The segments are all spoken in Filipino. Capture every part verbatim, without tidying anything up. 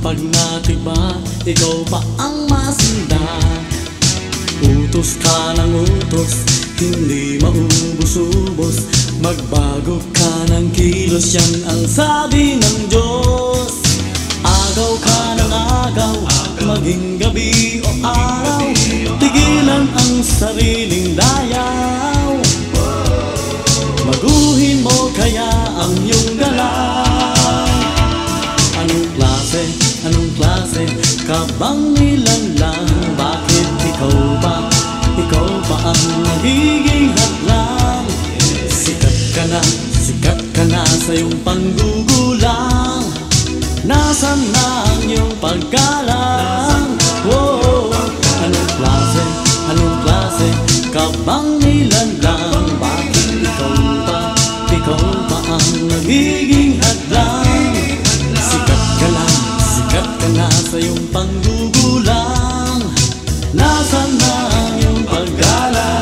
Pag natiba, ikaw pa ang masinda. Utos ka ng utos, hindi maubos-ubos. Magbago ka ng kilos, yan ang sabi ng Diyos. Agaw ka ng agaw, maging gabi o araw. Tigilan ang sariling dayaw. Baguhin mo kaya ang iyong galaw. Anong klase, anong klase ka bang nilalang? Bakit ikaw ba, ikaw ba ang nagiging hadlang? Sikat ka na, sikat ka na sa iyong panggugulang. Nasaan na ang iyong paggalang? Oh, anong klase, anong klase ka bang nilalang? Bakit ikaw ba, ikaw ba ang nagiging hadlang? Sikat ka na, sikat ka na sa iyong panggugulang. Nasaan na ang iyong paggalang?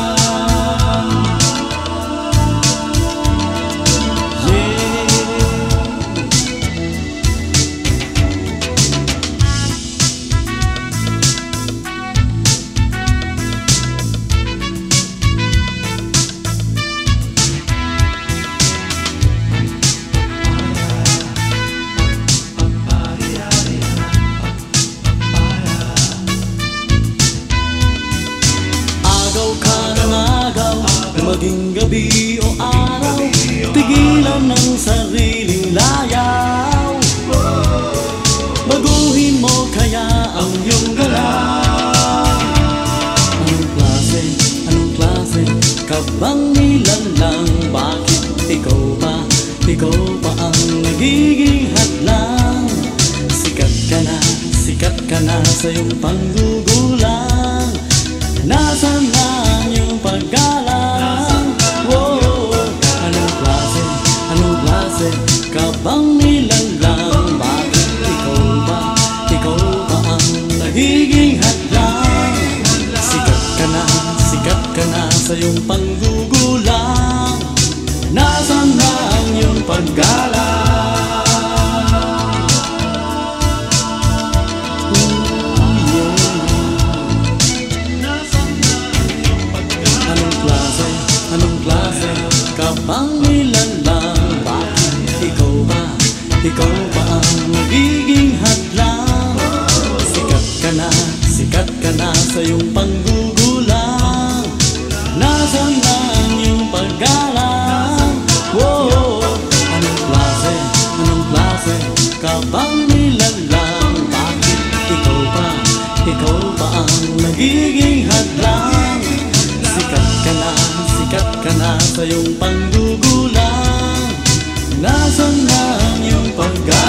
Maging gabi o araw, tigilan ng sariling layaw. Baguhin mo kaya ang iyong galaw. Anong klase, anong klase ka bang nilalang? Bakit ikaw ba, ikaw ba ang nagiging hadlang? Sikat ka na, sikat ka na sa iyong panggugulang. Nasaan na ang iyong paggalang? Ka bang nilalang? Bakit ikaw ba, ikaw ba ang nagiging hadlang? Sikat ka na, sikat ka na sa iyong panggugulang. Nasaan na ang iyong paggalang? Anong klase, anong klase ka bang nilalang? Ikaw ba ang nagiging hadlang? Sikat ka na, sikat ka na sa iyong panggugulang. Nasaan na ang iyong paggalang? Whoa, anong klase, anong klase ka bang nilalang? Bakit ikaw ba, ikaw ba ang nagiging hadlang? Sikat ka na, sikat ka na sa iyong panggugulang. Nasaan na ang iyong paggalang?